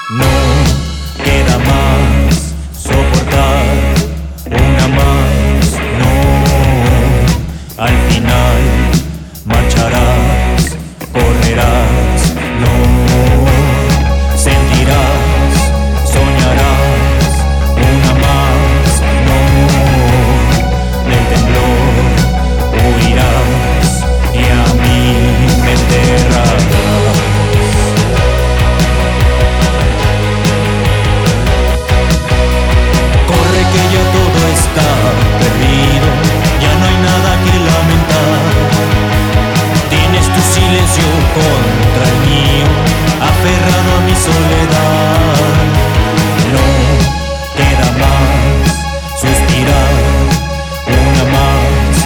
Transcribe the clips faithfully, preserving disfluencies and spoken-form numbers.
No queda más soportar una más, no. Al final marcharás, correrás, no. Sentirás, soñarás una más, no. Del temblor huirás y a mí me enterrarás. Perdido, ya no hay nada que lamentar. Tienes tu silencio contra el mío, aferrado a mi soledad. No queda más suspirar, una más,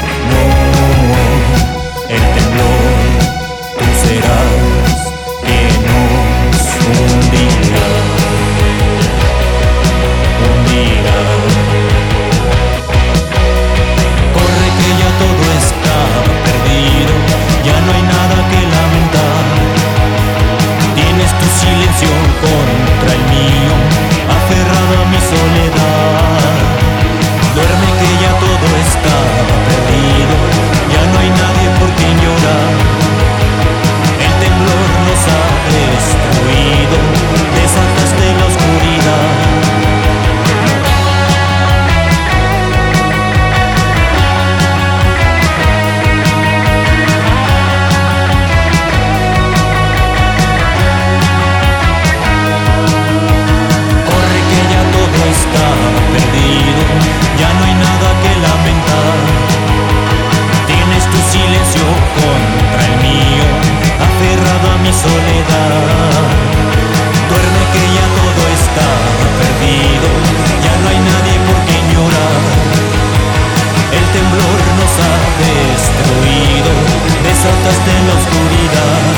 no. El temblor, tú serás que nos hundirá, hundirá. Contra el mío, aferrado a mi soledad. Duerme que ya todo está perdido, ya no hay nadie por quien llorar. El temblor nos ha destruido, desataste la oscuridad. Perdido, ya no hay nada que lamentar. Tienes tu silencio contra el mío, aferrado a mi soledad. Duerme que ya todo está perdido, ya no hay nadie por quien llorar. El temblor nos ha destruido, desataste en la oscuridad.